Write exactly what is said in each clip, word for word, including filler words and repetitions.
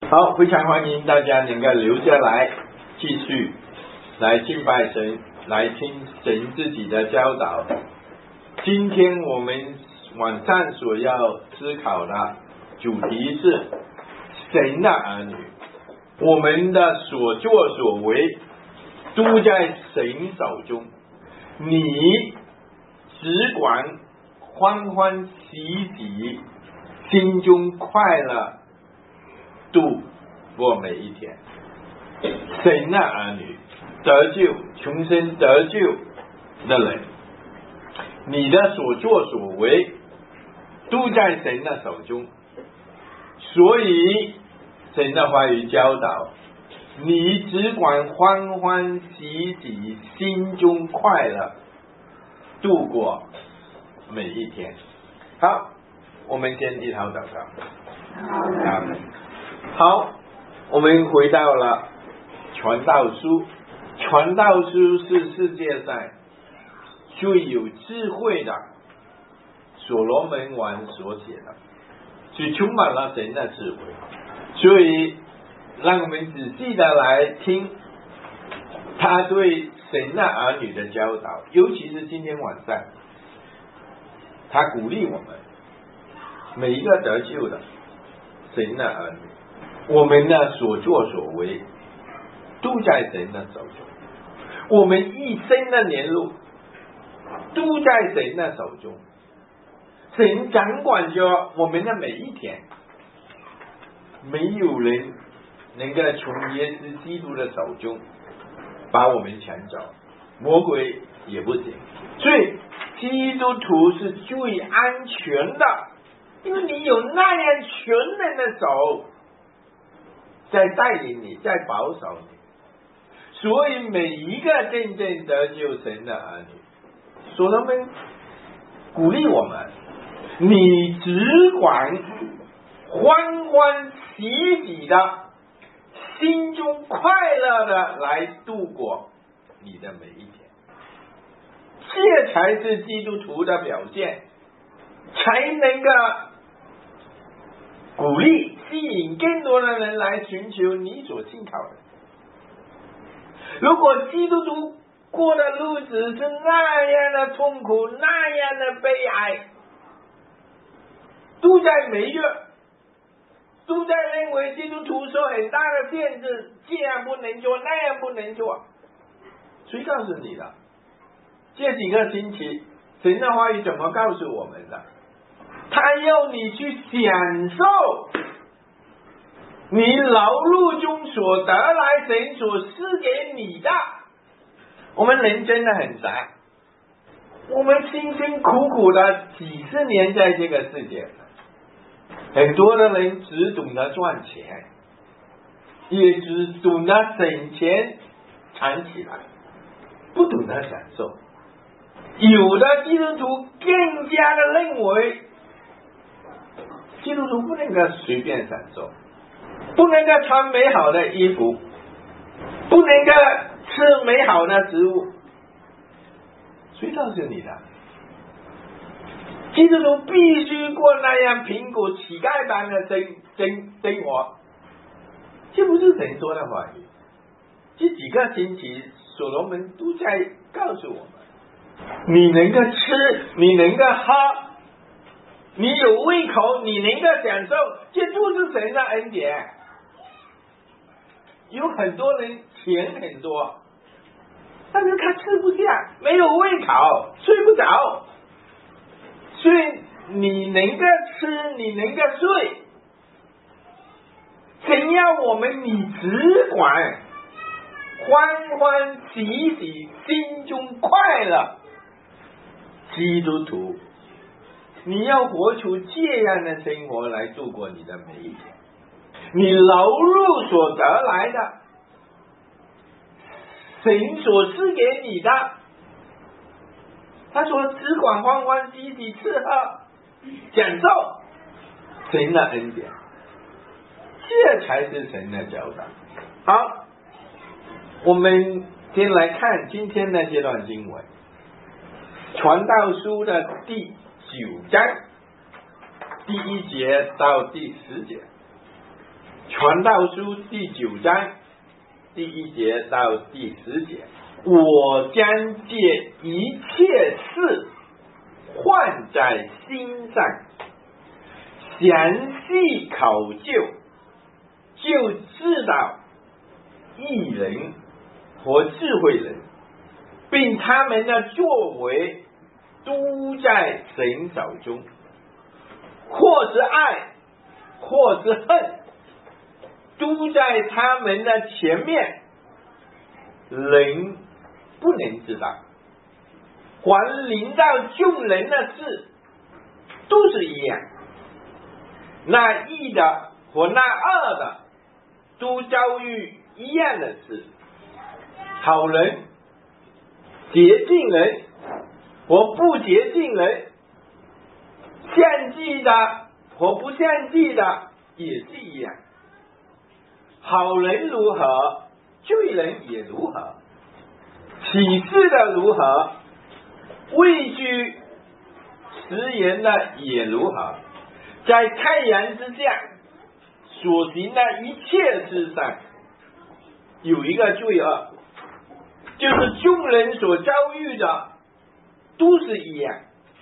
好，非常欢迎大家能够留下来，继续来敬拜神，来听神自己的教导。今天我们晚上所要思考的主题是神的儿女，我们的所作所为都在神手中，你只管欢欢喜喜，心中快乐度过每一天。神的儿女得救，重生得救的人，你的所作所为都在神的手中，所以神的话语教导你只管欢欢喜喜，心中快乐度过每一天。好，我们先低头祷告。好，好，我们回到了传道书。传道书是世界上最有智慧的所罗门王所写的，是充满了神的智慧。所以让我们仔细的来听他对神的儿女的教导，尤其是今天晚上他鼓励我们每一个得救的神的儿女，我们的所作所为都在神的手中，我们一生的年路都在神的手中，神掌管着我们的每一天，没有人能够从耶稣基督的手中把我们抢走，魔鬼也不行。所以基督徒是最安全的，因为你有那样全能的手在带领你，在保守你。所以每一个真正得救神的儿女，所罗门鼓励我们，你只管欢欢喜喜的，心中快乐的来度过你的每一天，这才是基督徒的表现，才能够鼓励吸引更多的人来寻求你所信靠的。如果基督徒过的日子是那样的痛苦，那样的悲哀，都在每月都在认为基督徒受很大的限制，这样不能做，那样不能做，谁告诉你的？这几个星期神的话语怎么告诉我们的？他要你去享受你劳碌中所得来神所赐给你的。我们人真的很傻，我们辛辛苦苦的几十年在这个世界上，很多的人只懂得赚钱，也只懂得省钱藏起来，不懂得享受。有的基督徒更加的认为基督徒不能够随便享受，不能够穿美好的衣服，不能够吃美好的食物。谁告诉你的？基督徒必须过那样贫苦乞丐般的生生生活，这不是神说的话语。这几个星期所罗门都在告诉我们，你能够吃，你能够喝，你有胃口，你能够享受，这就是神的恩典。有很多人钱很多，但是他吃不下，没有胃口，睡不着。所以你能够吃，你能够睡，神要我们你只管欢欢喜喜，心中快乐。基督徒，你要活出这样的生活来度过你的每一天，你劳碌所得来的，神所赐给你的，他说只管欢欢喜喜吃喝享受神的恩典，这才是神的教导。好，我们先来看今天的这段经文，传道书的第九章第一节到第十节。 传道书第九章第一节到第十节，我将这一切事换在心上，详细考究，就知道义人和智慧人，并他们的作为都在神手中，或是爱，或是恨，都在他们的前面，人不能知道。凡临到众人的事，都是一样。那义的和那恶的，都遭遇一样的事。好人、洁净人和不洁净人，献祭的和不献祭的也是一样。好人如何，罪人也如何；启示的如何，畏惧食言的也如何。在太阳之下所行的一切事上，有一个罪恶，就是众人所遭遇的都是一样，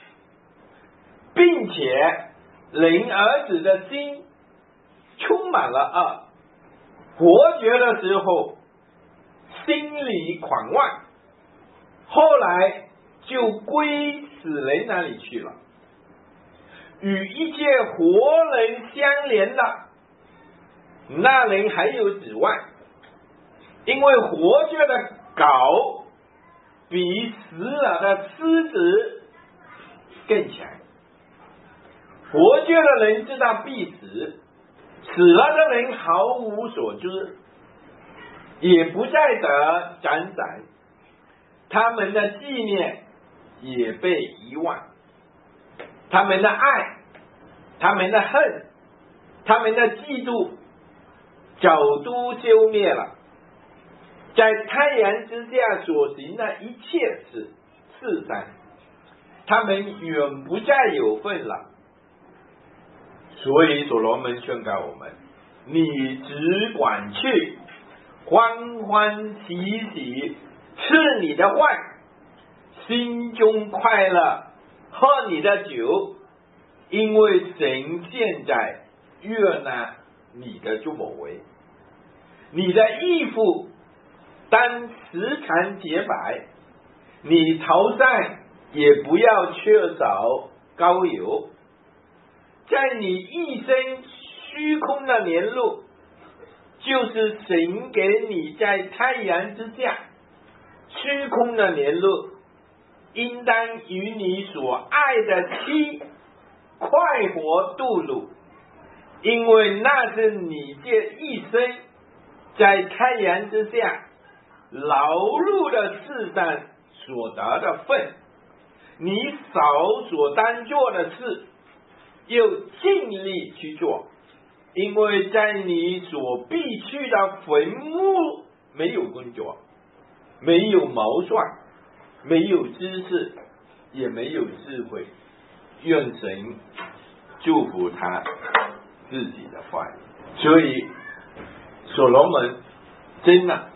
并且人儿子的心充满了恶，活着的时候心里狂妄，后来就归死人那里去了。与一切活人相连的，那人还有指望，因为活着的狗比死了的狮子更强。活着的人知道必死，死了的人毫无所知，也不再得沾染，他们的纪念也被遗忘，他们的爱，他们的恨，他们的嫉妒早都消灭了。在太阳之下所行的一切事事上，他们远不再有份了。所以所罗门劝告我们，你只管去欢欢喜喜吃你的饭，心中快乐，喝你的酒，因为神现在悦纳你的作为。你的衣服当时常洁白，你头上也不要缺少膏油。在你一生虚空的年路，就是神给你在太阳之下虚空的年路，应当与你所爱的妻快活度日，因为那是你这一生在太阳之下劳碌的事上所得的份，你少所当做的事又尽力去做，因为在你所必去的坟墓没有工作，没有谋算，没有知识，也没有智慧。愿神祝福他自己的话语。所以所罗门真的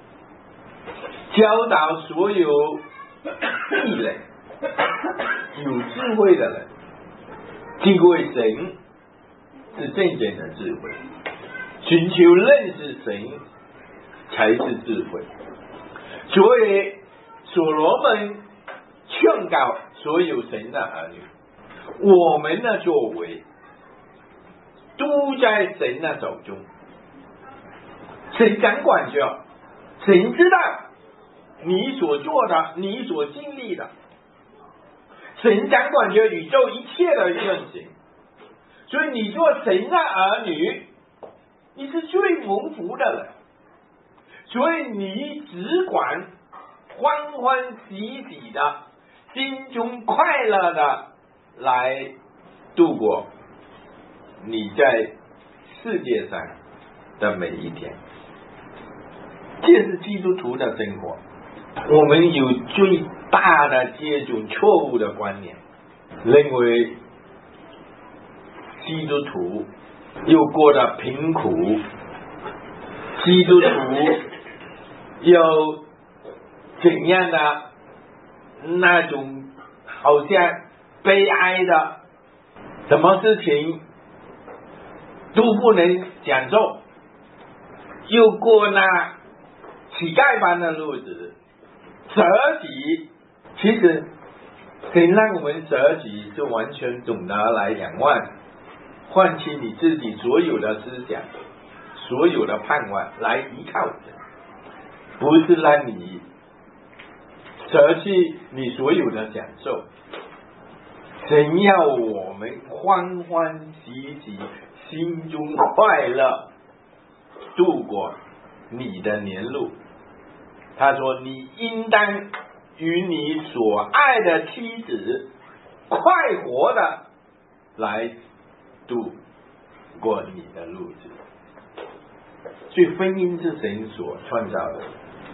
教导所有义人、有智慧的人，敬畏神是真正的智慧，寻求认识神才是智慧。所以所罗门劝告所有神的儿女，我们的作为都在神的手中，神掌管着，神知道你所做的，你所经历的，神掌管着宇宙一切的运行。所以你做神的儿女，你是最蒙福的人，所以你只管欢欢喜喜的，心中快乐的来度过你在世界上的每一天。这是基督徒的生活。我们有最大的这种错误的观念，认为基督徒又过得贫苦，基督徒又怎样的那种好像悲哀的，什么事情都不能享受，又过那乞丐般的日子，舍己。其实神让我们舍己，就完全懂得来仰望，换弃你自己所有的思想，所有的盼望，来依靠神，不是让你舍弃你所有的享受。神要我们欢欢喜喜，心中快乐，度过你的年路。他说你应当与你所爱的妻子快活的来度过你的路子。所以婚姻是神所创造的，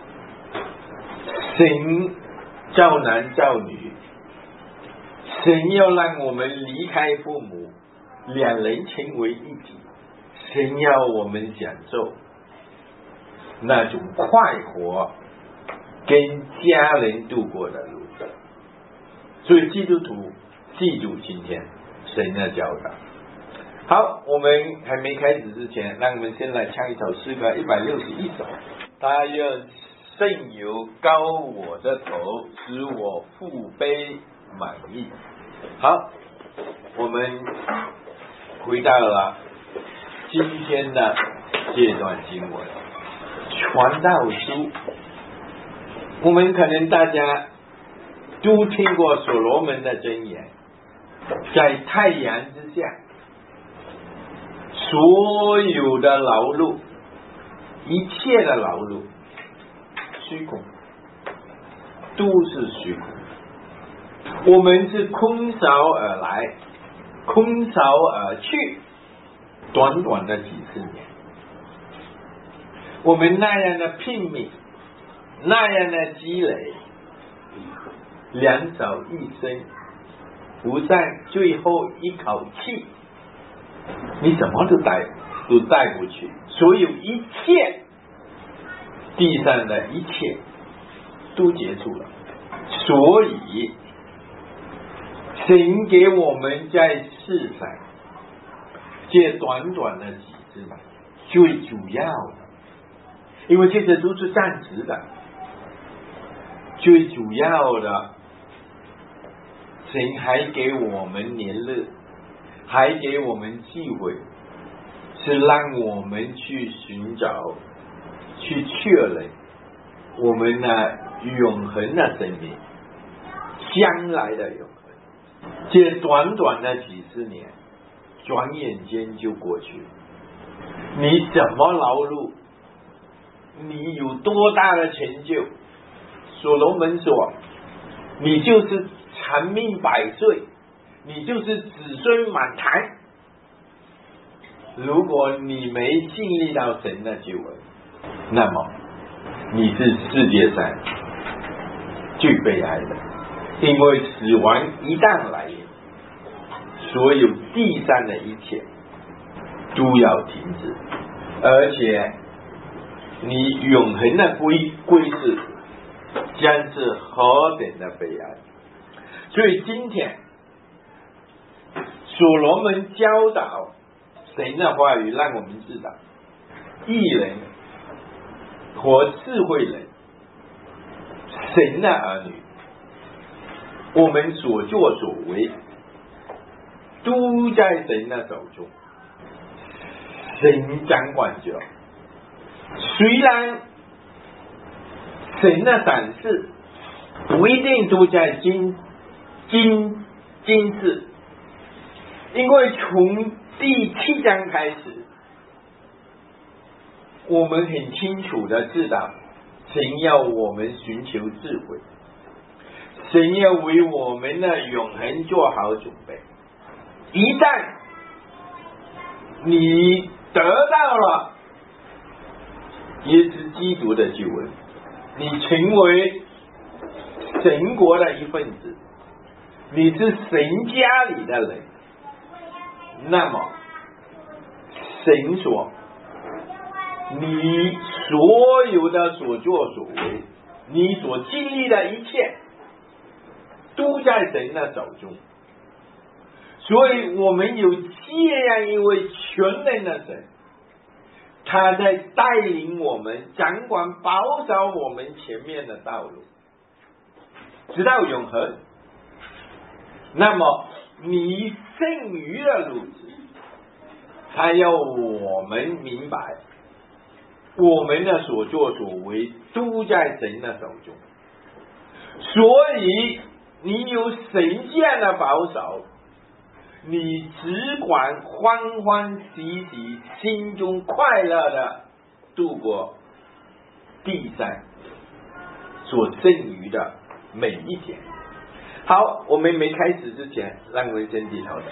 神造男造女，神要让我们离开父母，两人成为一体。神要我们享受那种快活跟家人度过的路。所以基督徒记住今天神的教导。好，我们还没开始之前，让我们先来唱一首诗歌一百六十一首。他愿圣油膏我的头，使我腹背满意。好，我们回到了今天的这段经文，传道书。我们可能大家都听过所罗门的箴言，在太阳之下，所有的劳碌，一切的劳碌，虚空，都是虚空。我们是空手而来，空手而去，短短的几十年，我们那样的拼命，那样的积累，两手一伸，不在最后一口气，你什么都带都带不去，所有一切地上的一切都结束了。所以神给我们在世上这短短的几十年，最主要的，因为这些都是暂时的，最主要的，神还给我们年日，还给我们机会，是让我们去寻找，去确认我们的永恒的生命，将来的永恒。这短短的几十年，转眼间就过去了。你怎么劳碌，你有多大的成就，所罗门说，你就是长命百岁，你就是子孙满堂。如果你没经历到神的救恩，那么你是世界上最悲哀的，因为死亡一旦来临，所有地上的一切都要停止，而且你永恒的归归宿将是何等的悲哀。所以今天所罗门教导神的话语，让我们知道义人和智慧人，神的儿女，我们所作所为都在神的手中，神掌管着。虽然神的赏赐不一定都在今今今世，因为从第七章开始，我们很清楚的知道，神要我们寻求智慧，神要为我们的永恒做好准备。一旦你得到了耶稣基督的救恩，你成为神国的一份子，你是神家里的人，那么神说，你所有的所作所为，你所经历的一切，都在神的手中。所以我们有这样一位全能的神，他在带领我们，掌管保守我们前面的道路，直到永恒。那么你剩余的路子，他要我们明白，我们的所作所为都在神的手中。所以你有神这样的保守，你只管欢欢喜喜，心中快乐的度过地上所剩余的每一天。好，我们没开始之前，让我们先低头的。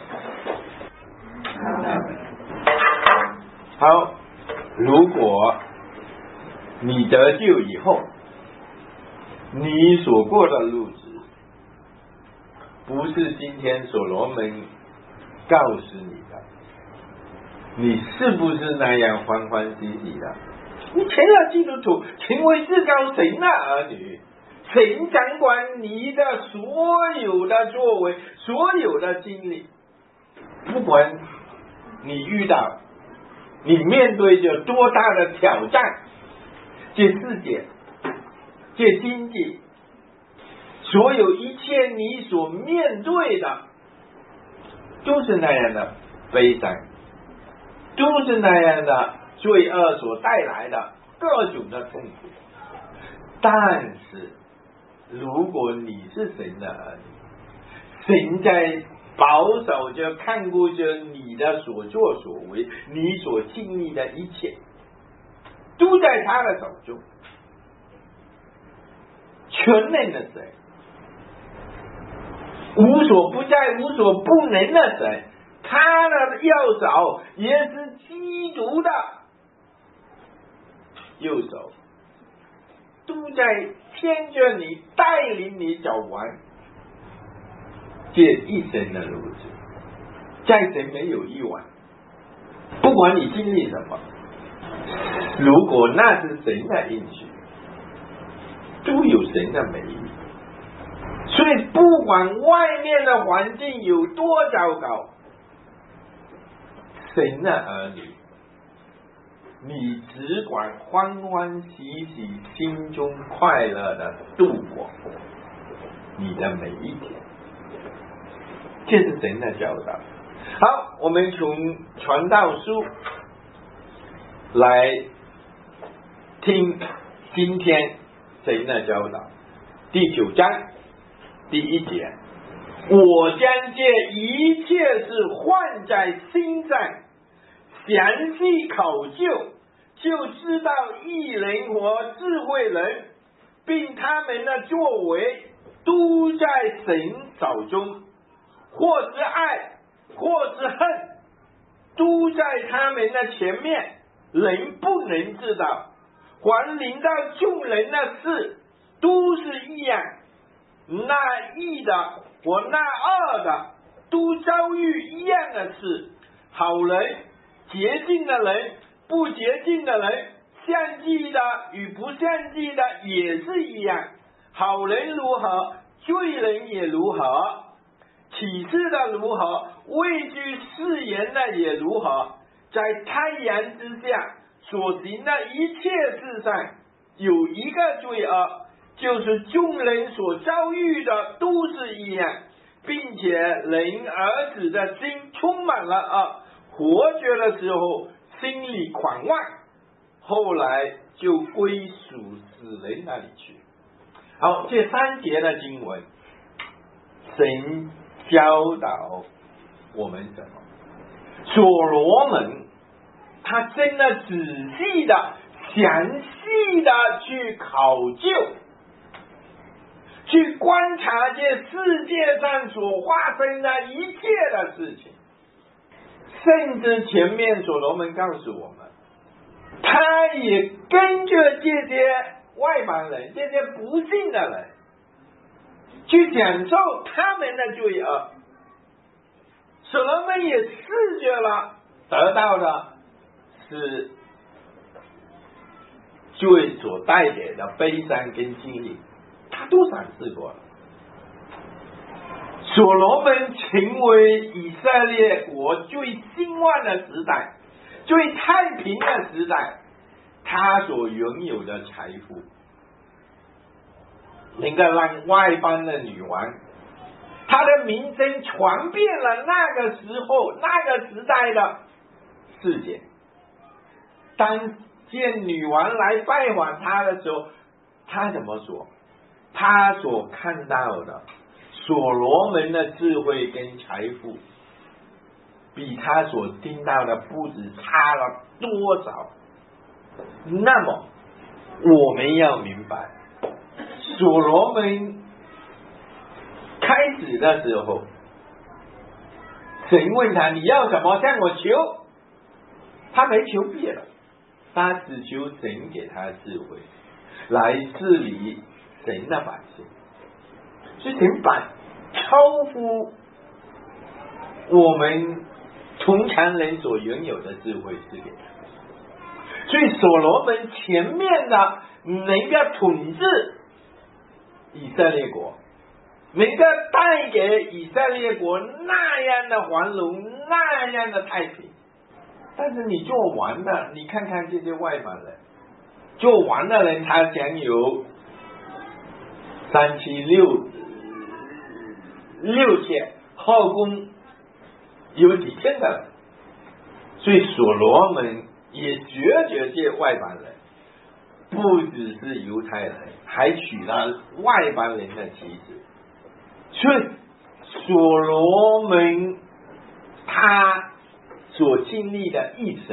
好，如果你得救以后，你所过的路子不是今天所罗门告诉你的，你是不是那样欢欢喜喜的？你成了基督徒，成为至高神的儿女，神掌管你的所有的作为，所有的经历。不管你遇到，你面对着多大的挑战，这世界，这经济，所有一切你所面对的都是那样的悲伤，都是那样的罪恶所带来的各种的痛苦。但是如果你是神的儿女，神在保守着看顾着你的所作所为，你所经历的一切都在他的手中。全能的神，无所不在无所不能的神，他的右手也是基督的右手，都在牵着你，带领你走完这一生的路子。在神没有意外，不管你经历什么，如果那是神的应许，都有神的美意。所以不管外面的环境有多糟糕，神的儿女，你只管欢欢喜喜，心中快乐的度过你的每一天。这是神的教导。好，我们从传道书来听今天神的教导。第九章第一节，我将这一切事换在心上，详细考究，就知道义人和智慧人，并他们的作为都在神手中，或是爱或是恨，都在他们的前面，人不能知道。凡临到众人的事都是一样，那义的和那恶的都遭遇一样的事，好人洁净的人，不洁净的人，相继的与不相继的也是一样。好人如何，罪人也如何，启示的如何，畏惧誓言的也如何。在太阳之下所行的一切事上，有一个罪恶，就是众人所遭遇的都是一样，并且人儿子的心充满了恶，活着的时候心里狂妄，后来就归属死人那里去。好，这三节的经文，神教导我们什么？所罗门他真的仔细的、详细的去考究，去观察这世界上所发生的一切的事情。甚至前面所罗门告诉我们，他也跟着这些外邦人，这些不信的人，去享受他们的罪恶。所罗门也试着了，得到了是罪所带给的悲伤跟经历，他都尝试过了。所罗门成为以色列国最兴旺的时代，最太平的时代，他所拥有的财富能够让外邦的女王，他的名声传遍了那个时候那个时代的世界。当见女王来拜访他的时候，他怎么说？他所看到的所罗门的智慧跟财富，比他所听到的不止差了多少。那么我们要明白，所罗门开始的时候，神问他你要什么向我求，他没求别的，他只求神给他智慧来治理神的百姓。所以神把超乎我们通常人所拥有的智慧是给他，所以所罗门前面的能够统治以色列国，能够带给以色列国那样的繁荣，那样的太平。但是你做王的，你看看这些外邦人，做王的人他享有三妻六六妾，后宫有几千个人，所以所罗门也绝绝这外邦人，不只是犹太人，还娶了外邦人的妻子。所以所罗门他所经历的一生，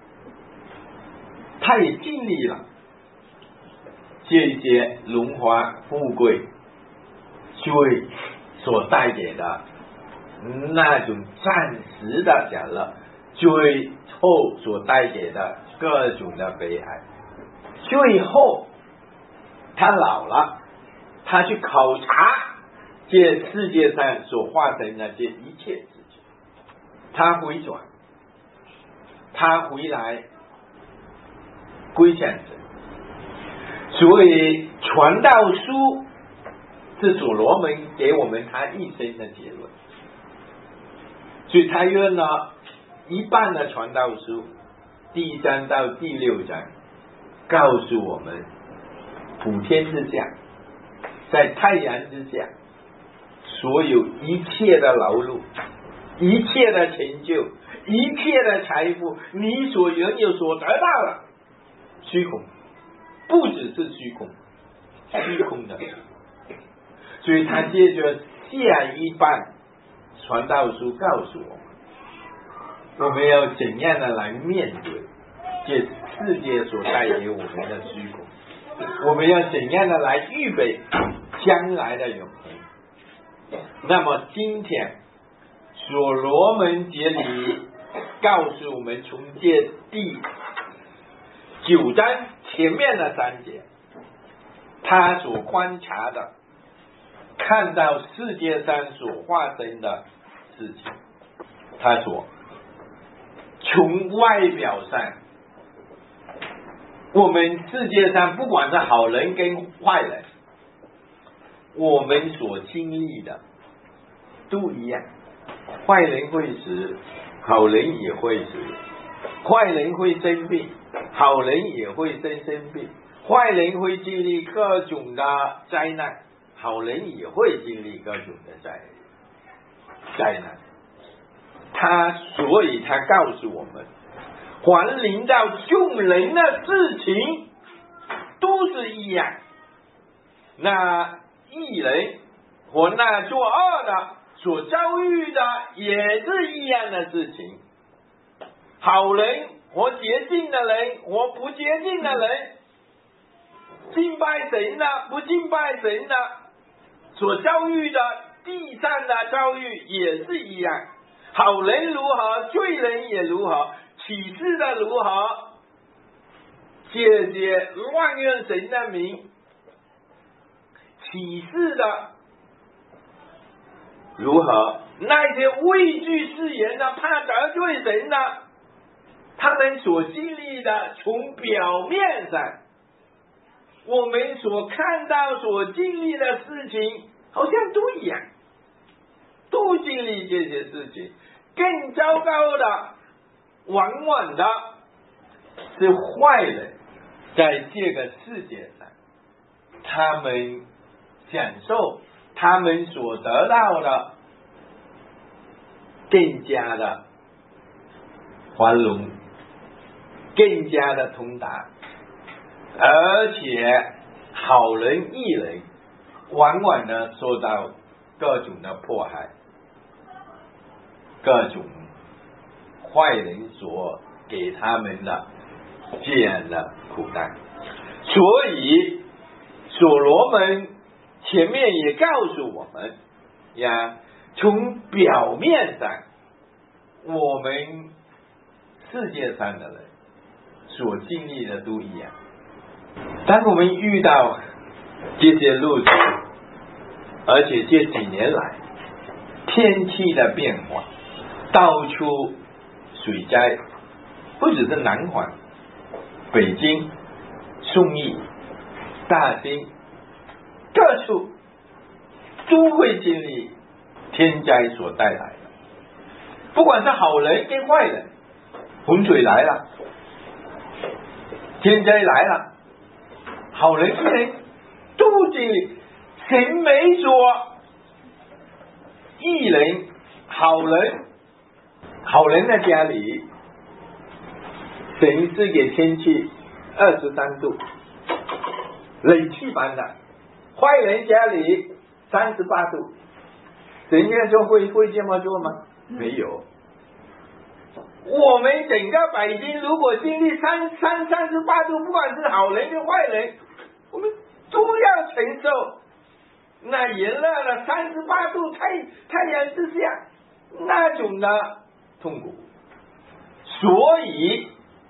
他也经历了这些荣华富贵罪所带给的那种暂时的享乐，最后所带给的各种的悲哀。最后他老了，他去考察这世界上所发生的这一切事情，他回转，他回来归向神。所以传道书是所罗门给我们他一生的结论，所以他用了一半的传道书，第三到第六章告诉我们，普天之下，在太阳之下，所有一切的劳碌，一切的成就，一切的财富，你所拥有所得到的虚空，不只是虚空，虚空的。所以他接着下一半传道书告诉我们，我们要怎样的来面对这世界所带给我们的虚空，我们要怎样的来预备将来的永恒。那么今天所罗门节里告诉我们，从这第九章前面的三节，他所观察的，看到世界上所发生的事情，他说从外表上，我们世界上不管是好人跟坏人，我们所经历的都一样，坏人会死，好人也会死，坏人会生病，好人也会生生病，坏人会经历各种的灾难，好人也会经历各种的灾灾难。他所以他告诉我们，凡临到众人的事情都是一样，那义人和那作恶的所遭遇的也是一样的事情，好人和洁净的人和不洁净的人，敬拜神的不敬拜神的所遭遇的地上的遭遇也是一样，好人如何，罪人也如何，启示的如何，这些乱用神的名启示的如何，那些畏惧誓言的怕得罪神的， 他们所经历的，从表面上，我们所看到、所经历的事情，好像都一样，都经历这些事情。更糟糕的，往往的是坏人，在这个世界上，他们享受他们所得到的更加的繁荣，更加的通达，而且好人义人往往呢受到各种的迫害，各种坏人所给他们的这样的苦难。所以所罗门前面也告诉我们呀，从表面上，我们世界上的人所经历的都一样。当我们遇到这些日子，而且这几年来天气的变化，到处水灾，不只是南环、北京、宋义、大兴，各处都会经历天灾所带来的，不管是好人跟坏人，洪水来了，天灾来了，好人坏人都经历。神没说义人、好人，好人的家里，神是给天气二十三度，冷气般的；坏人家里三十八度。神家说会会这么做吗？没有。我们整个百姓如果经历三三三十八度，不管是好人跟坏人，我们都要承受那炎热的三十八度太太阳之下那种的痛苦。所以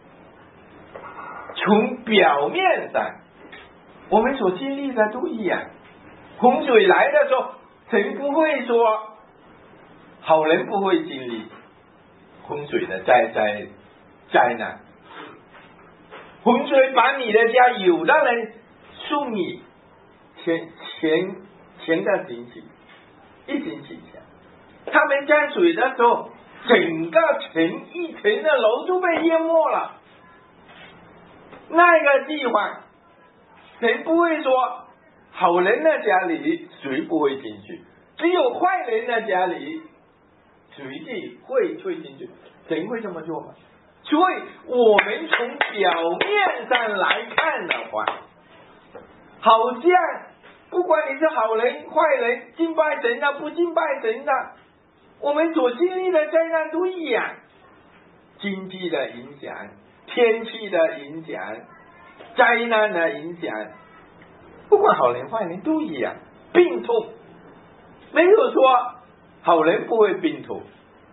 从表面上，我们所经历的都一样。洪水来的时候，神不会说好人不会经历洪水的灾灾灾难。洪水把你的家，有的人送你前前前个星期一星期前，他们降水的时候，整个城一层的楼都被淹没了。那个地方，神不会说好人的家里水不会进去，只有坏人的家里水进会会进去。神会这么做吗？所以我们从表面上来看的话，好像不管你是好人坏人，敬拜神的不敬拜神的，我们所经历的灾难都一样。经济的影响，天气的影响，灾难的影响，不管好人坏人都一样。病痛没有说好人不会病痛，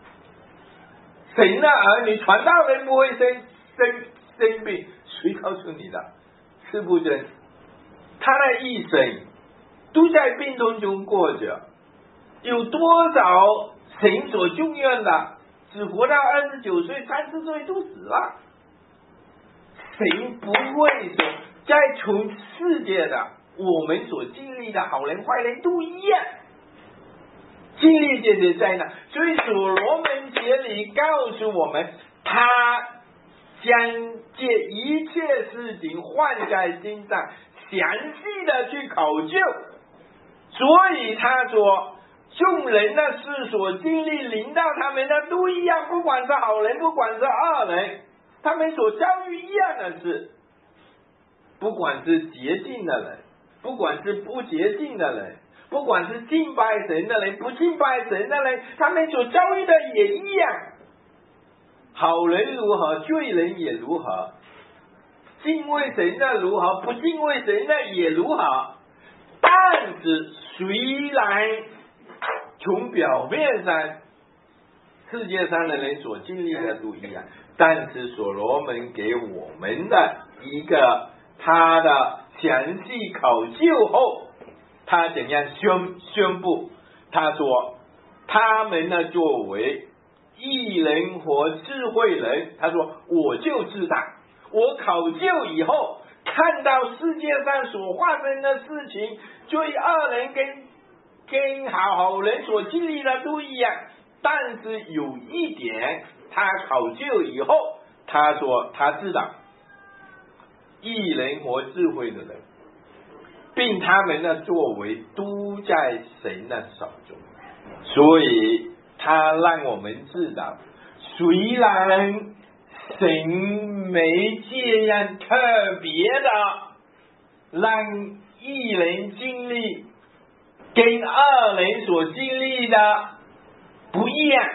神的儿女传道人不会生生生病，谁告诉你的？是不是？他的一生都在病痛中过着，有多少神所祝愿的只活到二十九岁、三十岁都死了。神不会说，在从世界的我们所经历的好人坏人都一样经历这些灾难。所以所罗门节里告诉我们，他将这一切事情换在心上，详细的去考究。所以他说，众人的事所经历临到他们的都一样，不管是好人不管是恶人，他们所遭遇一样的事。不管是洁净的人，不管是不洁净的人，不管是敬拜神的人不敬拜神的人，他们所遭遇的也一样。好人如何，罪人也如何，敬畏神的如何，不敬畏神的也如何。但是虽然从表面上世界上的人所经历的都一样，但是所罗门给我们的一个他的详细考究后，他怎样宣宣布？他说他们的作为义人和智慧人，他说我就知道，我考究以后看到世界上所发生的事情，罪恶人跟跟好好人所经历的都一样，但是有一点他考究以后，他说他知道义人和智慧的人，并他们的作为都在神的手中，所以他让我们知道，虽然神没这样特别的让义人经历跟恶人所经历的不一样，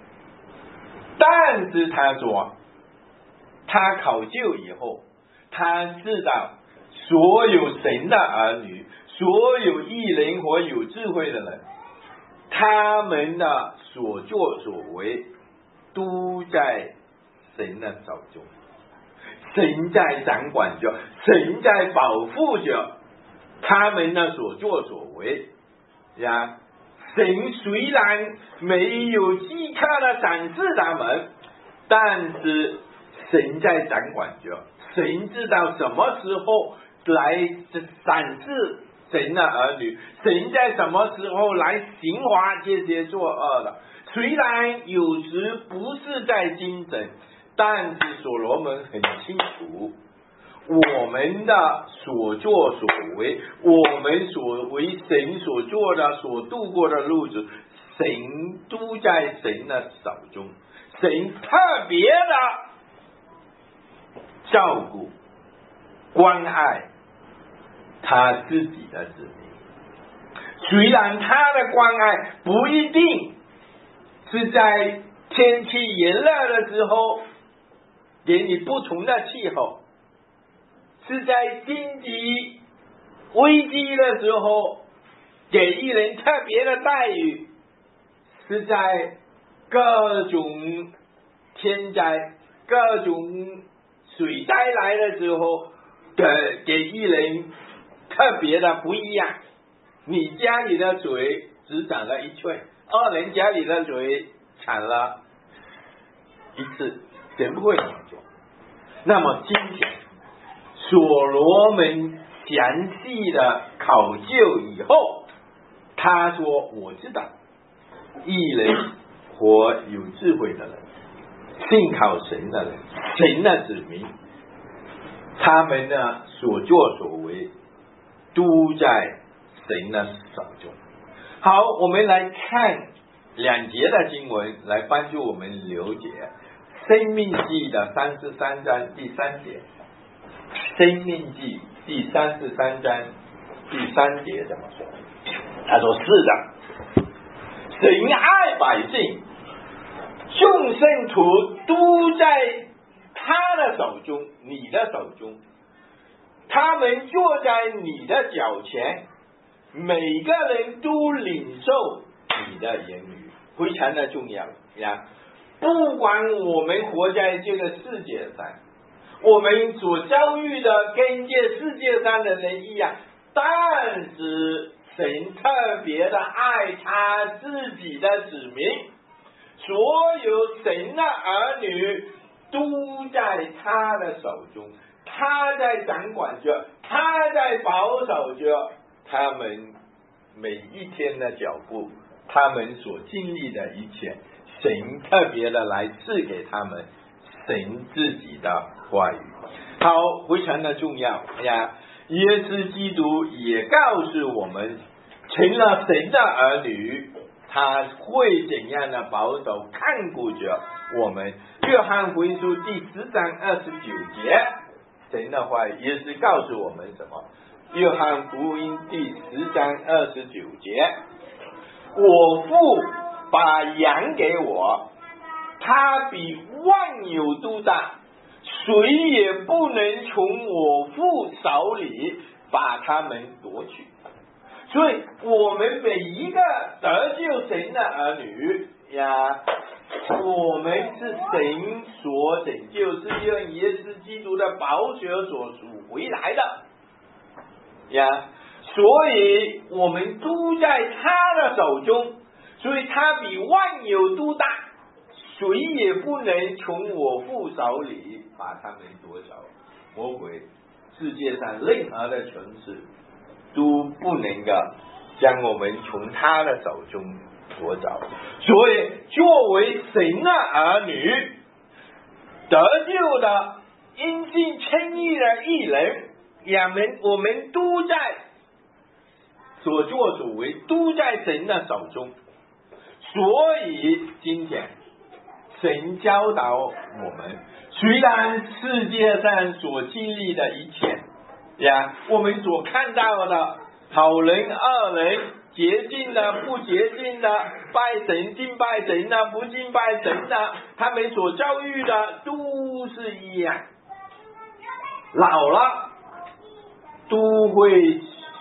但是他说他考究以后，他知道所有神的儿女，所有义人和有智慧的人，他们的所作所为都在神的手中，神在掌管着，神在保护着他们的所作所为呀。神虽然没有即刻的赏赐他们，但是神在掌管着，神知道什么时候来赏赐神的儿女，神在什么时候来刑罚这些作恶的。虽然有时不是在精神，但是所罗门很清楚，我们的所作所为，我们所为神所做的所度过的路子，神都在神的手中，神特别的照顾关爱他自己的子民。虽然他的关爱不一定是在天气炎热的时候给你不同的气候，是在经济危机的时候给一人特别的待遇，是在各种天灾各种水灾来的时候给给一人特别的不一样。你家里的水只长了一寸，二人家里的水产了一次，神不会这么做。那么今天所罗门详细的考究以后，他说我知道义人和有智慧的人，信靠神的人，神的子民，他们的所作所为都在神的手中。好，我们来看两节的经文，来帮助我们了解生命记的三十三章第三节。生命记第三十三章第三节怎么说？他说是的，神爱百姓，众圣徒都在他的手中，你的手中，他们坐在你的脚前，每个人都领受你的言语，非常的重要呀！不管我们活在这个世界上，我们所遭遇的跟这世界上的人一样，但是神特别的爱他自己的子民，所有神的儿女都在他的手中，他在掌管着，他在保守着他们每一天的脚步，他们所经历的一切，神特别的来赐给他们神自己的话语。好，非常的重要呀！耶稣基督也告诉我们，成了神的儿女，他会怎样的保守看顾着我们。约翰福音书第十章二十九节，神的话语也是告诉我们什么？约翰福音第十章二十九节，我父把羊给我，他比万有都大，谁也不能从我父手里把他们夺取。所以我们每一个得救神的儿女呀，我们是神所拯救，是用耶稣基督的宝血所赎回来的呀，所以我们都在他的手中，所以他比万有都大， 谁也不能从我父手里把他们夺走。魔鬼，世界上任何的权势都不能够将我们从他的手中夺走。所以作为神的儿女，得救的因信称义的义人，我们我们都在所作所为都在神的手中。所以今天神教导我们，虽然世界上所经历的一切呀，我们所看到的好人恶人，洁净的不洁净的，拜神敬拜神的不敬拜神的，他们所遭遇的都是一样，老了都会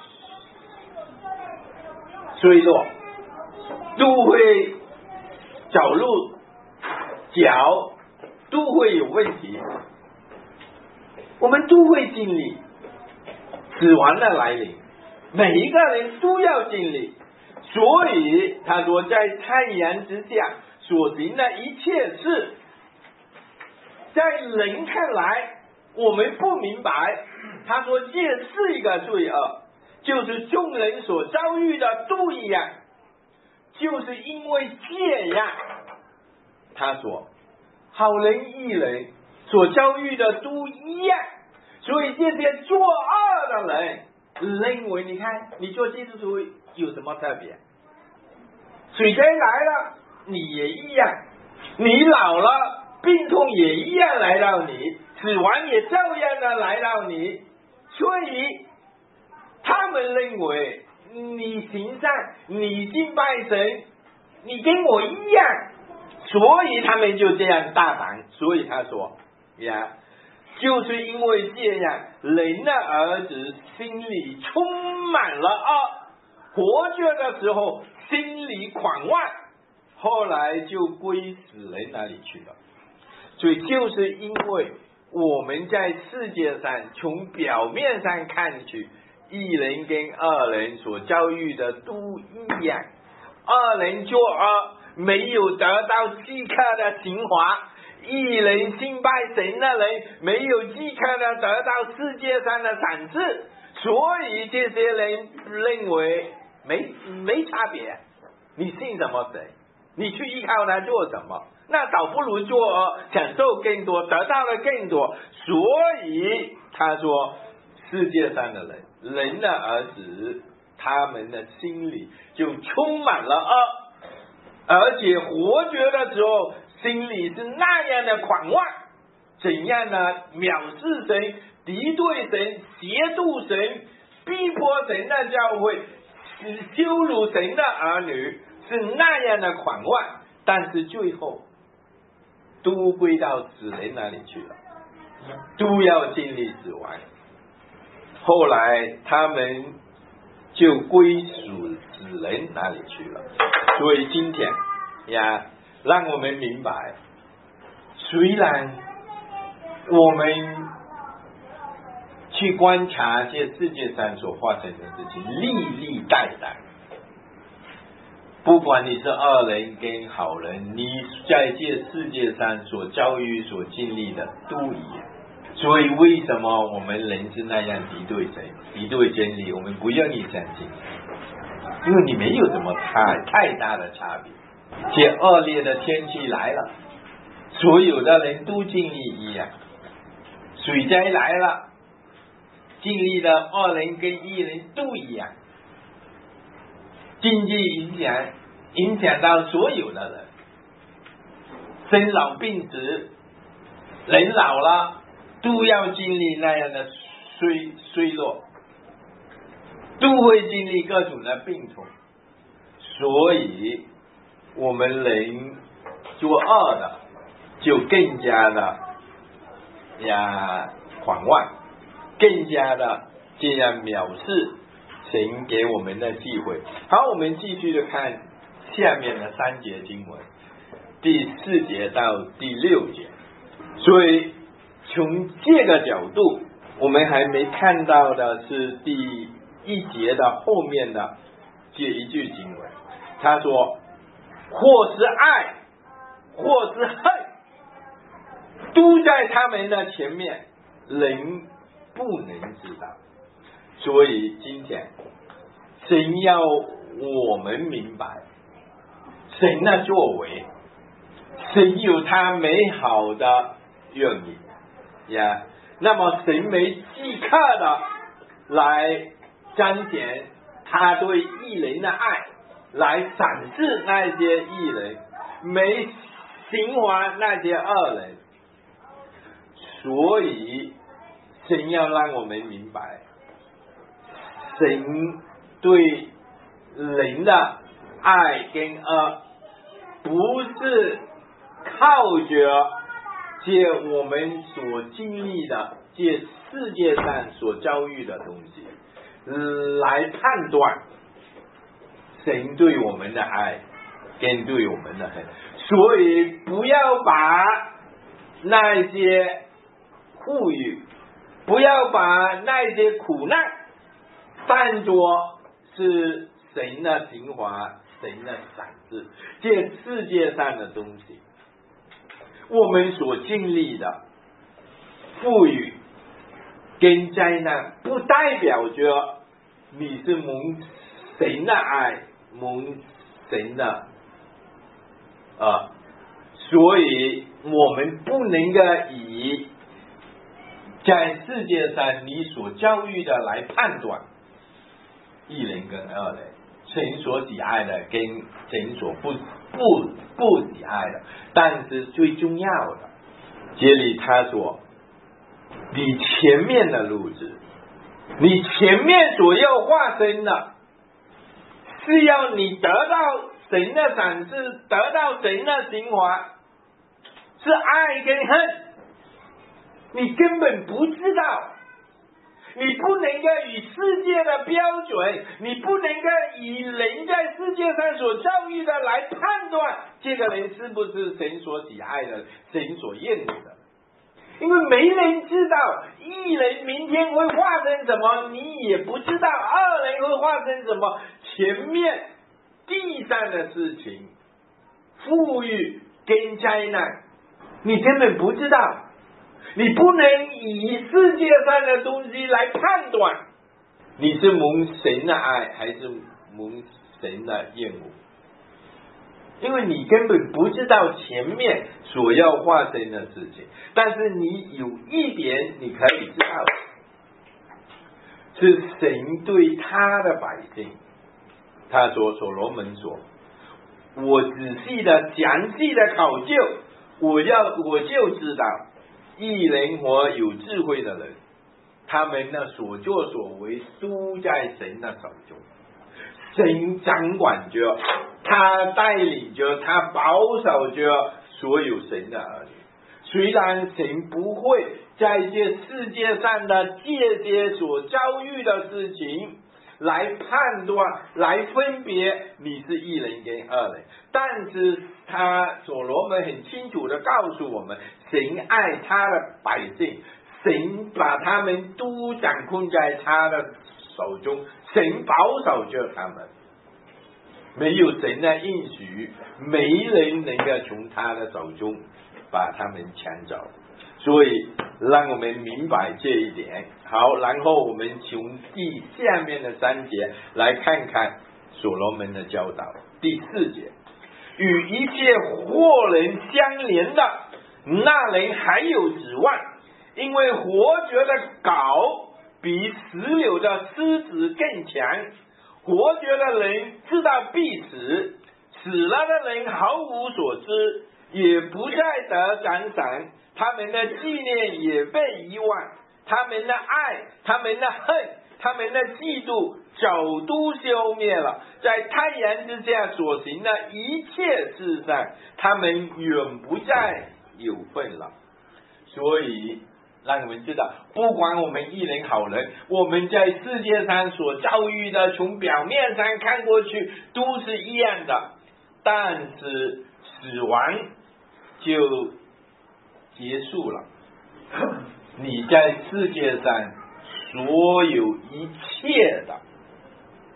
衰落，都会走路脚都会有问题，我们都会经历死亡的来临，每一个人都要经历。所以他说，在太阳之下所行的一切事，在人看来我们不明白。他说这是一个罪恶，就是众人所遭遇的都一样，就是因为这样，他说好人义人所遭遇的都一样。所以这些作恶的人认为，你看你做基督徒有什么特别？水灾来了你也一样，你老了病痛也一样来到你，死亡也照样的来到你。所以他们认为你行善，你敬拜神，你跟我一样，所以他们就这样大胆。所以他说呀，就是因为这样，人的儿子心里充满了恶，活着的时候心里狂妄，后来就归死人那里去了。所以就是因为我们在世界上从表面上看去，义人跟恶人所遭遇的都一样，恶人作恶没有得到即刻的刑罚，义人敬拜神的人没有即刻的得到世界上的赏赐。所以这些人认为没没差别，你信什么神，你去依靠他做什么，那倒不如作恶，享受更多，得到了更多。所以他说世界上的人，人的儿子，他们的心里就充满了恶，而且活着的时候心里是那样的狂妄，怎样呢？藐视神，敌对神，亵渎神，逼迫神的教会，羞辱神的儿女，是那样的狂妄。但是最后都归到死人那里去了，都要经历死亡。后来他们就归属死人那里去了。所以今天呀，让我们明白，虽然我们去观察这世界上所发生的事情历历代代，不管你是恶人跟好人，你在这世界上所遭遇所经历的都一样。所以为什么我们人是那样敌对神，敌对真理，我们不愿意相信？因为你没有什么太太大的差别。这恶劣的天气来了，所有的人都经历一样，水灾来了，经历的恶人跟义人都一样，经济影响影响到所有的人，生老病死，人老了都要经历那样的衰衰落，都会经历各种的病痛。所以我们人作恶的就更加的呀狂妄，更加的这样藐视神给我们的机会。好，我们继续的看下面的三节经文，第四节到第六节。所以从这个角度，我们还没看到的是第一节的后面的这一句经文，他说或是爱或是恨，都在他们的前面，人不能知道。所以今天神要我们明白神的作为，神有他美好的愿意呀。那么神没即刻的来彰显他对义人的爱，来赏赐那些义人，没刑罚那些恶人。所以神要让我们明白，神对人的爱跟恶不是靠着借我们所经历的，借世界上所遭遇的东西来判断神对我们的爱跟对我们的恨。所以不要把那些富裕，不要把那些苦难当作是神的刑罚，神的赏赐，这世界上的东西，我们所经历的富裕跟灾难，不代表着你是蒙神的爱，蒙神的呃，所以我们不能够以在世界上你所教育的来判断义人跟恶人，神所喜爱的跟神所不不不喜爱的。但是最重要的，这里他说你前面的路子，你前面所要发生的是要你得到神的赏赐，得到神的刑罚，是爱跟恨，你根本不知道，你不能够以世界的标准，你不能够以人在世界上所教育的来判断这个人是不是神所喜爱的，神所厌恶的。因为没人知道义人明天会发生什么，你也不知道恶人会发生什么。前面地上的事情，富裕跟灾难，你根本不知道，你不能以世界上的东西来判断你是蒙神的爱还是蒙神的厌恶，因为你根本不知道前面所要发生的事情。但是你有一点你可以知道，是神对他的百姓，他说所罗门说，我仔细的详细的考究，我要我就知道义人和有智慧的人，他们的所作所为都在神的手中，神掌管着，他带领着，他保守着所有神的儿女。虽然神不会在这世界上的这些所遭遇的事情来判断来分别你是义人跟恶人，但是他所罗门很清楚的告诉我们，神爱他的百姓，神把他们都掌控在他的手中，神保守着他们，没有神的应许，没人能够从他的手中把他们抢走。所以让我们明白这一点。好，然后我们从第下面的三节来看看所罗门的教导。第四节，与一切活人相连的，那人还有指望，因为活着的镐比死柳的狮子更强。活着的人知道必死，死了的人毫无所知，也不再得奖赏，他们的纪念也被遗忘，他们的爱，他们的恨，他们的嫉妒早都消灭了。在太阳之下所行的一切事上，他们远不再有份了。所以让我们知道，不管我们义人好人，我们在世界上所遭遇的，从表面上看过去都是一样的，但是死亡就结束了。你在世界上所有一切的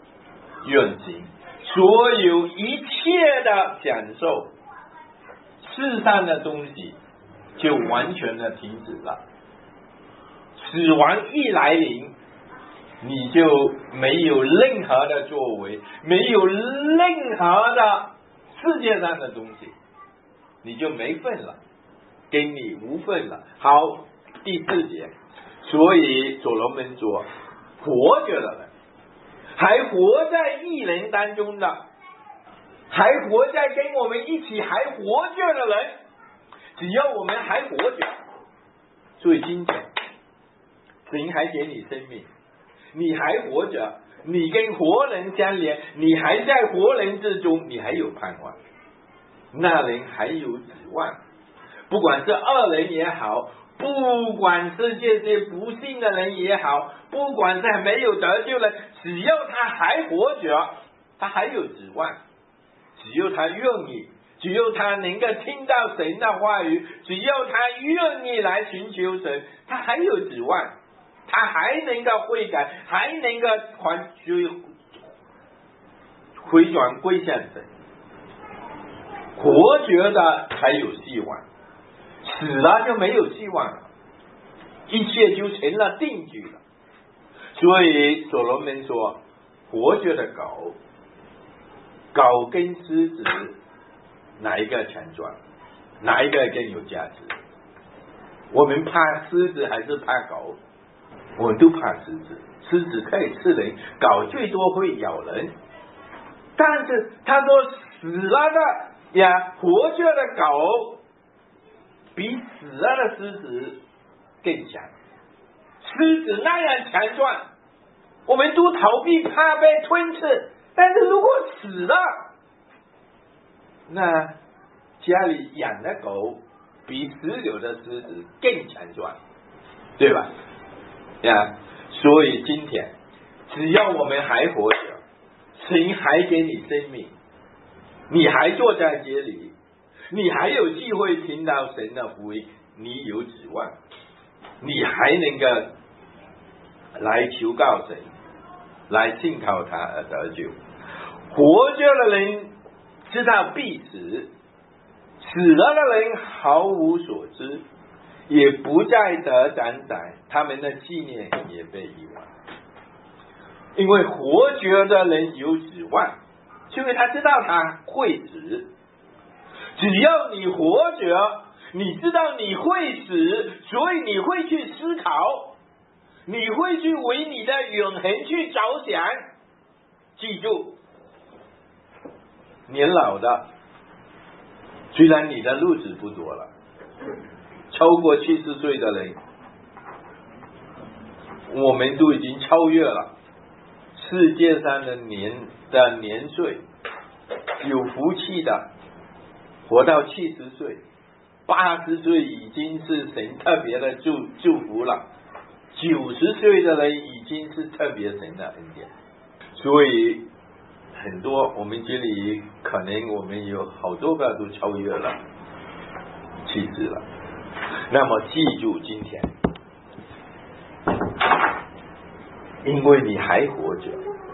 愿景，所有一切的享受， 世上的东西就完全的停止了。死亡一来临，你就没有任何的作为，没有任何的世界上的东西，你就没份了，跟你无份了。好，第四节，所以所罗门说，活着的人，还活在义人当中的，还活在跟我们一起还活着的人，只要我们还活着，所以今天神还给你生命，你还活着，你跟活人相连，你还在活人之中，你还有盼望，那人还有指望。不管是恶人也好，不管是这些不信的人也好，不管是没有得救的，只要他还活着，他还有指望。只要他愿意，只要他能够听到神的话语，只要他愿意来寻求神，他还有指望，他还能够悔改，还能够还回转归向神。活着的才有希望，死了就没有希望了，一切就成了定局了。所以所罗门说，活着的狗，狗跟狮子哪一个强壮，哪一个更有价值？我们怕狮子还是怕狗？我们都怕狮子，狮子可以吃人，狗最多会咬人。但是他说死了的呀，活着的狗比死了的狮子更强。狮子那样强壮，我们都逃避，怕被吞吃。但是如果死了，那家里养的狗比死有的狮子更强壮，对吧？呀，所以今天只要我们还活着，神还给你生命，你还坐在街里，你还有机会听到神的福音，你有指望，你还能够来求告神，来信靠他而得救。活着的人知道必死，死了的人毫无所知，也不再得长载，他们的纪念也被遗忘。因为活着的人有指望，因为他知道他会死。只要你活着，你知道你会死，所以你会去思考，你会去为你的永恒去着想。记住，年老的，虽然你的日子不多了，超过七十岁的人，我们都已经超越了世界上的年的年岁。有福气的活到七十岁，八十岁已经是神特别的祝祝福了，九十岁的人已经是特别神的恩典。所以很多我们这里可能我们有好多个都超越了七十了。那么记住今天，因为你还活着，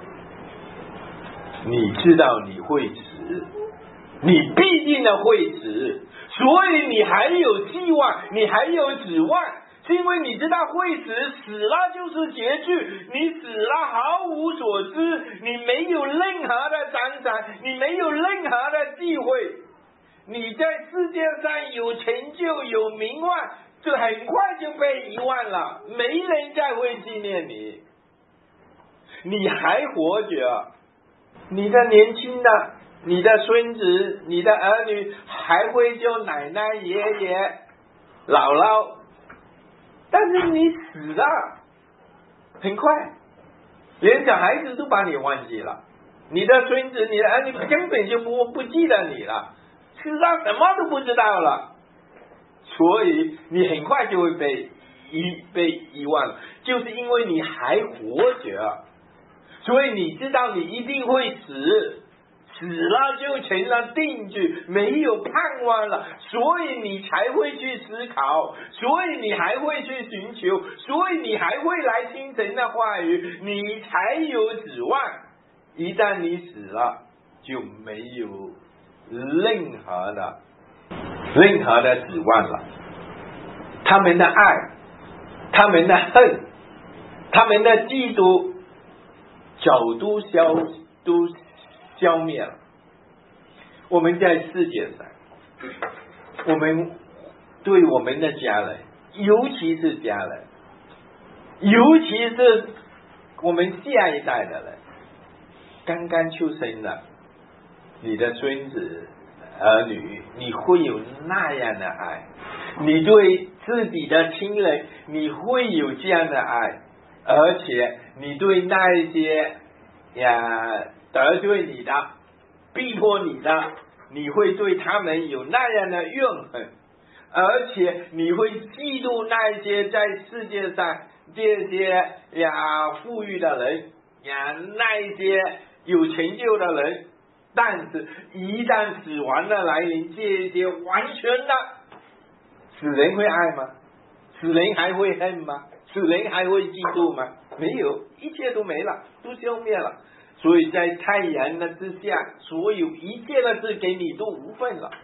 你知道你会死，你必定的会死，所以你还有希望，你还有指望，是因为你知道会死，死了就是结局，你死了毫无所知，你没有任何的奖赏，你没有任何的机会，你在世界上有成就有名望，这很快就被遗忘了，没人再会纪念你。你还活着，你的年轻的，你的孙子，你的儿女还会叫奶奶爷爷姥姥，但是你死了，很快连小孩子都把你忘记了，你的孙子你的儿女根本就不不记得你了，世上什么都不知道了，所以你很快就会被遗被遗忘了，就是因为你还活着，所以你知道你一定会死，死了就成了定局，没有盼望了，所以你才会去思考，所以你还会去寻求，所以你还会来听神的话语，你才有指望。一旦你死了，就没有任何的任何的指望了。他们的爱，他们的恨，他们的嫉妒，早都消都消灭了。我们在世界上，我们对我们的家人，尤其是家人，尤其是我们下一代的人，刚刚出生的你的孙子儿女，你会有那样的爱，你对自己的亲人你会有这样的爱，而且你对那一些呀得罪你的逼迫你的，你会对他们有那样的怨恨，而且你会嫉妒那一些在世界上这些呀富裕的人呀，那一些有成就的人。但是一旦死亡的来临，这些完全的死人会爱吗？死人还会恨吗？死人还会嫉妒吗？没有，一切都没了，都消灭了。所以在太阳的之下，所有一切的事给你都无份了，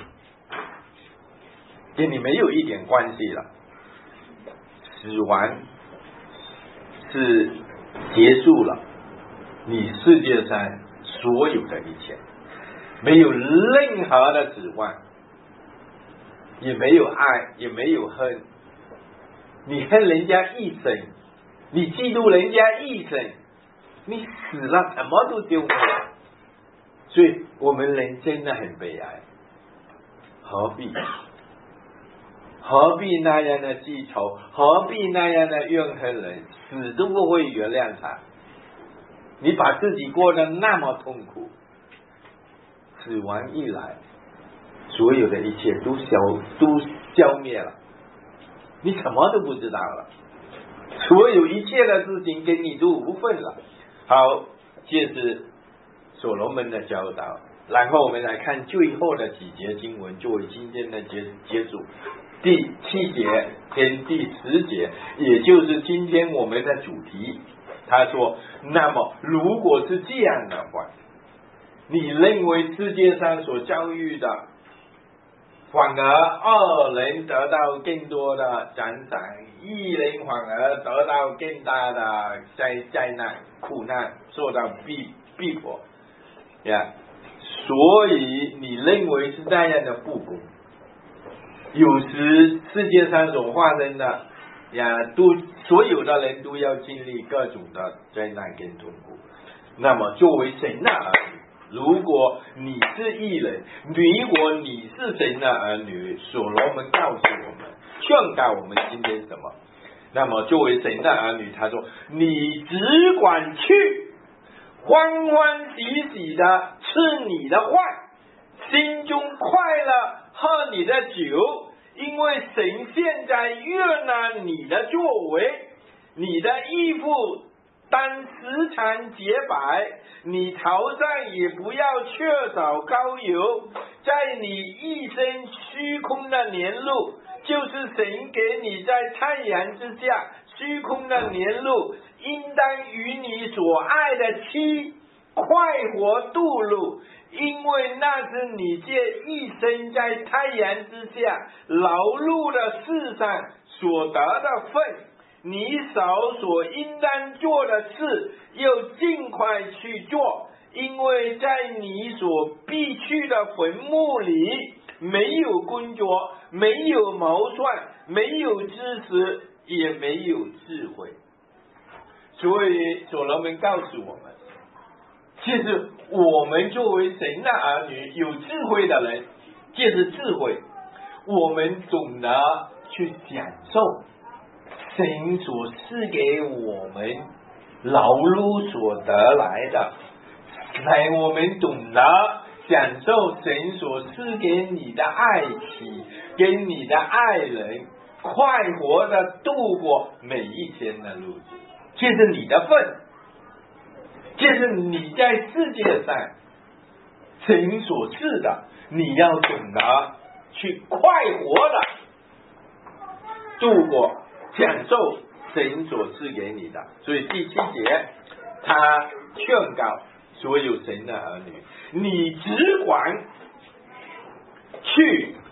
跟你没有一点关系了。死亡是结束了你世界上所有的一切，没有任何的指望，也没有爱，也没有恨。你恨人家一生，你嫉妒人家一生，你死了什么都丢没了。所以我们人真的很悲哀，何必何必那样的记仇，何必那样的怨恨人，死都不会原谅他。你把自己过得那么痛苦，死亡一来，所有的一切都消都消灭了，你什么都不知道了，所有一切的事情跟你都无份了。好，这是所罗门的教导。然后我们来看最后的几节经文作为今天的结结束，第七节跟第十节，也就是今天我们的主题。他说，那么如果是这样的话，你认为世界上所遭遇的反而恶人得到更多的奖赏，义人反而得到更大的灾灾难苦难，受到逼逼迫呀，所以你认为是那样的不公。有时世界上所发生的呀，都所有的人都要经历各种的灾难跟痛苦。那么作为神的儿女，如果你是义人，如果你是神的儿女，所罗门告诉我们，劝告我们今天什么？那么作为神的儿女，他说，你只管去欢欢喜喜的吃你的饭，心中快乐喝你的酒，因为神现在悦纳你的作为，你的衣服当时常洁白，你头上也不要缺少膏油，在你一生虚空的年路，就是神给你在太阳之下虚空的年路，应当与你所爱的妻快活度日，因为那是你这一生在太阳之下劳碌的事上所得的份，你手所应当做的事又尽快去做，因为在你所必去的坟墓里没有工作，没有谋算，没有知识，也没有智慧。所以所罗门告诉我们，其实我们作为神的儿女，有智慧的人，借着智慧，我们懂得去享受神所赐给我们劳碌所得来的，来我们懂得享受神所赐给你的爱妻跟你的爱人，快活的度过每一天的日子，这是你的份，这是你在世界上神所赐的，你要懂得去快活的度过享受神所赐给你的。所以第七节他劝告所有神的儿女，你只管去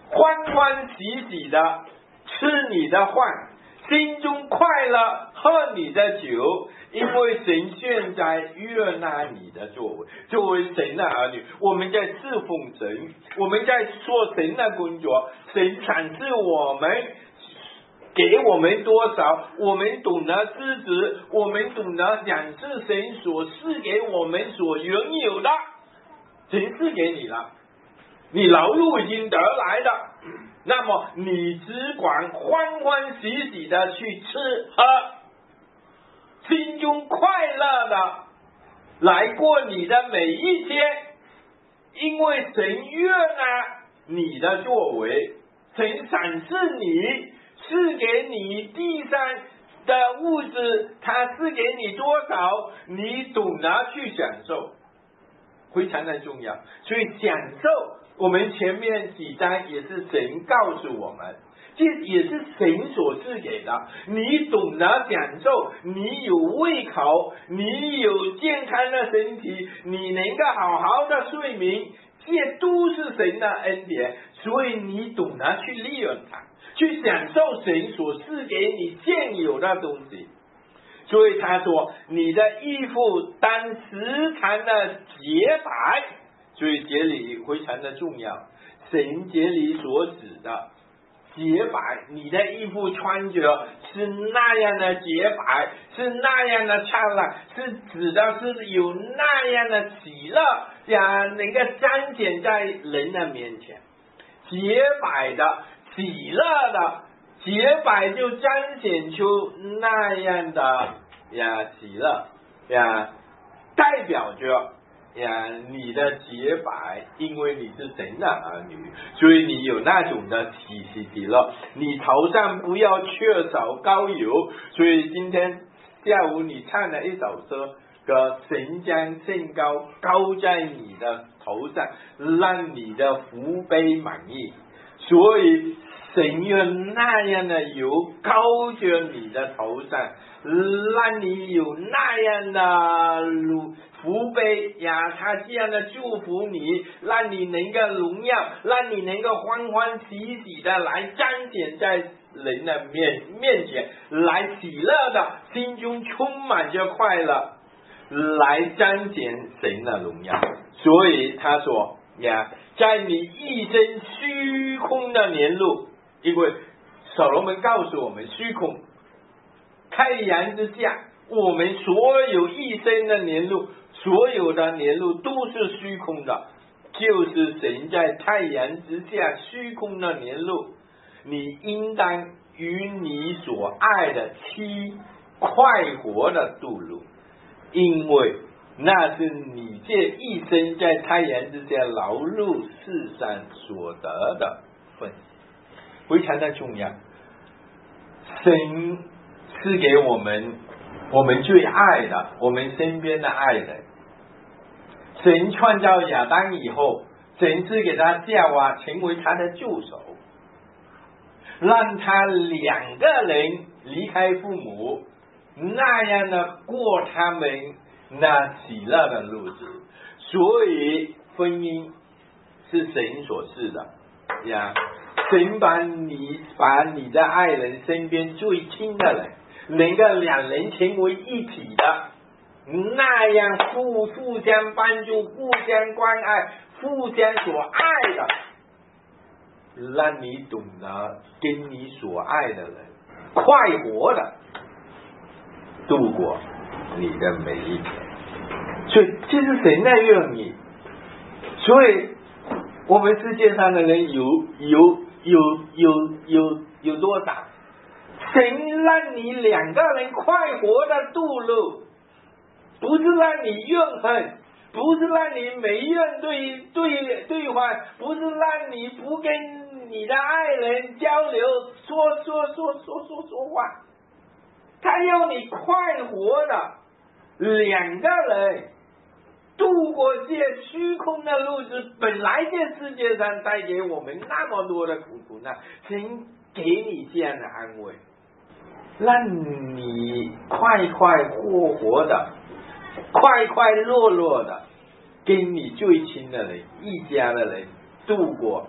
欢欢喜喜的吃你的饭，心中快乐喝你的酒，因为神现在悦纳你的作为。作为神的儿女，我们在侍奉神，我们在做神的工作，神赏赐我们，给我们多少，我们懂得知止，我们懂得享受神所赐给我们所拥有的，神赐给你了，你劳碌已经得来的，那么你只管欢欢喜喜的去吃喝，心中快乐的来过你的每一天，因为神悦纳你的作为，神赏赐你，赐给你地上的物质，他赐给你多少，你懂得去享受，非常的重要。所以享受，我们前面几章也是神告诉我们，这也是神所赐给的，你懂得享受，你有胃口，你有健康的身体，你能够好好的睡眠，这都是神的恩典，所以你懂得去利用它，去享受神所赐给你现有的东西。所以他说，你的衣服当时常的洁白，所以节礼非常的重要。神节礼所指的洁白，你的衣服穿着是那样的洁白，是那样的灿烂，是指的是有那样的喜乐呀，能够彰显在人的面前。洁白的，喜乐的，洁白就彰显出那样的呀喜乐呀，代表着呀你的洁白，因为你是神的儿女，所以你有那种的喜喜喜乐，你头上不要缺少膏油。所以今天下午你唱了一首歌，歌神将圣膏膏在你的头上，让你的福杯满溢。所以神用那样的油膏着你的头上，让你有那样的福杯呀，他这样的祝福你，让你能够荣耀，让你能够欢欢喜喜的来彰显在人的面面前，来喜乐的，心中充满着快乐，来彰显神的荣耀。所以他说呀，在你一生虚空的年路，因为所罗门告诉我们，虚空太阳之下，我们所有一生的年路，所有的年路都是虚空的，就是神在太阳之下虚空的年路，你应当与你所爱的妻快活的度路，因为那是你这一生在太阳之下劳碌世上所得的份，非常的重要。神赐给我们我们最爱的，我们身边的爱人。神创造亚当以后，神赐给他夏娃成为他的助手，让他两个人离开父母，那样的过他们那喜乐的日子。所以婚姻是神所赐的呀，神把你把你的爱人身边最亲的人，能够两人成为一体的，那样互互相帮助，互相关爱，互相所爱的，让你懂得跟你所爱的人快活的度过你的每一天。所以这是神的愿意。所以我们世界上的人有有有有有有多少？神让你两个人快活的度路，不是让你怨恨，不是让你没怨对对对换，不是让你不跟你的爱人交流，说说说说说说话，他要你快活的两个人度过这虚空的日子。本来这世界上带给我们那么多的苦苦难，神给你这样的安慰，让你快快活活的，快快乐乐的跟你最亲的人，一家的人度过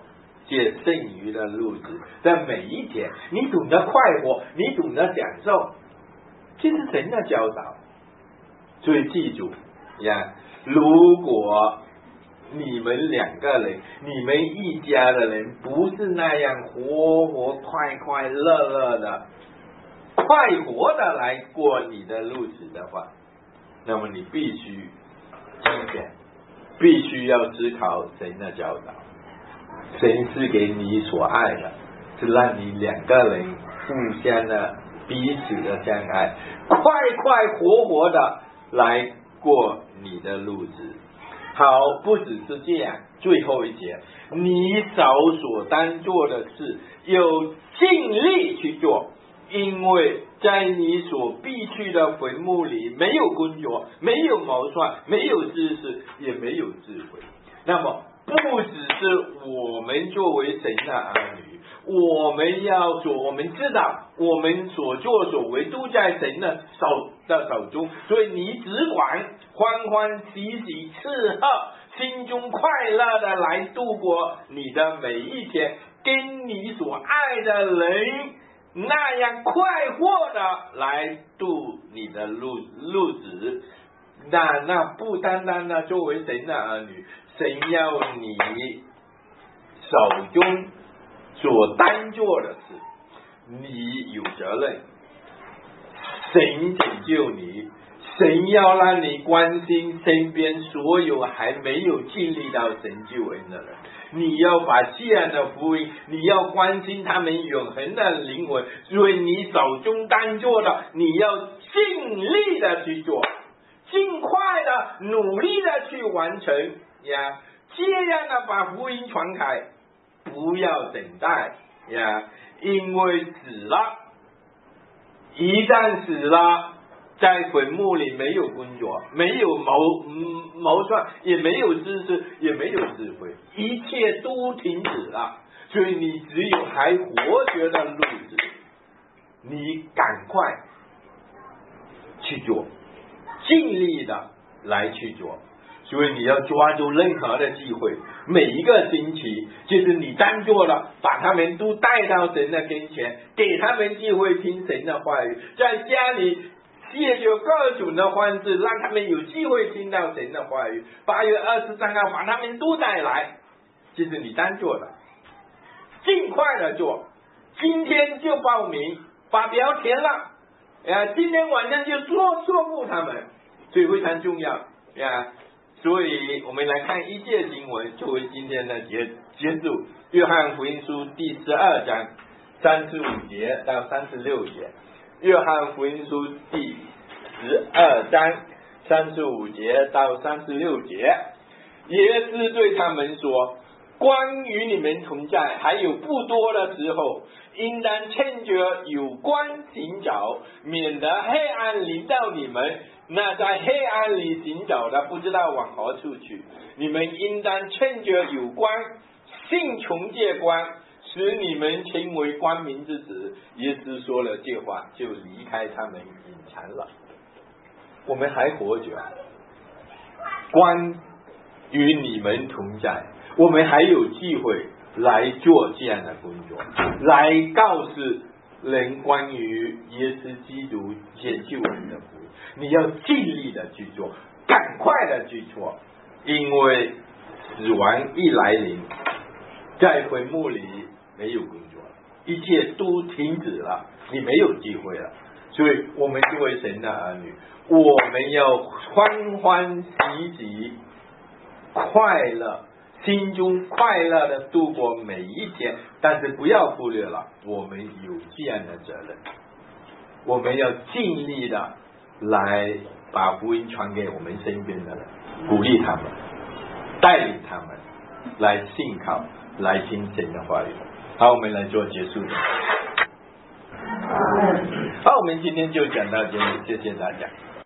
借剩余的日子的每一天，你懂得快活，你懂得享受，这是神的教导。所以记住呀，如果你们两个人，你们一家的人不是那样活活快快乐乐的快活的来过你的日子的话，那么你必须今天必须要思考神的教导。神是给你所爱的，是让你两个人互相的彼此的相爱，快快活活的来过你的日子。好，不只是这样，最后一节，你手所当做的事有尽力去做，因为在你所必去的坟墓里没有工作，没有谋算，没有知识，也没有智慧。那么不只是我们作为神的儿女，我们要做，我们知道我们所作所为都在神的手的手中，所以你只管欢欢喜喜伺候，心中快乐的来度过你的每一天，跟你所爱的人那样快活的来度你的日日子。那那不单单的作为神的儿女，神要你手中所当做的事，你有责任。神拯救你，神要让你关心身边所有还没有经历到神救恩的人，你要把这样的福音，你要关心他们永恒的灵魂，所以你手中当做的，你要尽力的去做，尽快的努力的去完成呀，这样的把福音传开，不要等待呀，因为死了，一旦死了，在坟墓里没有工作，没有谋谋算，也没有知识，也没有智慧，一切都停止了。所以你只有还活着的日子，你赶快去做，尽力的来去做。所以你要抓住任何的机会，每一个星期就是你当做了，把他们都带到神的跟前，给他们机会听神的话语，在家里借着各种的方式，让他们有机会听到神的话语。八月二十三号把他们都带来，这是你当做的，尽快的做，今天就报名，把表填了，啊，今天晚上就说说服他们，所以非常重要呀。所以我们来看一节经文作为今天的结结束，约翰福音书第十二章三十五节到三十六节。约翰福音书第十二章三十五节到三十六节，耶稣对他们说，关于你们同在还有不多的时候，应当趁着有光行走，免得黑暗临到你们。那在黑暗里行走的不知道往何处去，你们应当趁着有光，信从这光，使你们成为光明之子。耶稣说了这话，就离开他们隐藏了。我们还活着，光与你们同在，我们还有机会来做这样的工作，来告诉人关于耶稣基督解救人的福音。你要尽力的去做，赶快的去做，因为死亡一来临，在坟墓里没有工作，一切都停止了，你没有机会了。所以我们作为神的儿女，我们要欢欢喜喜快乐，心中快乐的度过每一天，但是不要忽略了我们有这样的责任，我们要尽力的来把福音传给我们身边的人，鼓励他们，带领他们来信靠，来听神的话语。好，我们来做结束的。好，我们今天就讲到这里，谢谢大家。